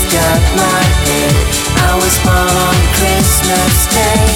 got my head. I was born on Christmas Day.